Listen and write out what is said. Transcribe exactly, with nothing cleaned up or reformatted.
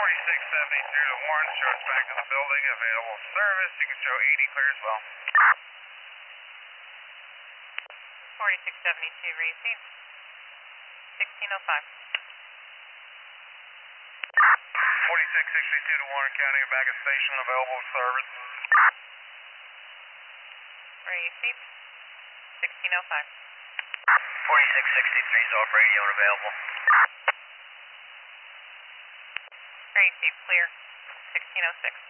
forty-six seventy-two to Warren, shows back to the building, available service. You can show eighty clear as well. forty-six seventy-two, receive. sixteen oh five. forty-six sixty-two to Warren County, back at station, available service. Receive. sixteen oh five. forty-six sixty-three is off radio and available. Receive, clear. sixteen oh six.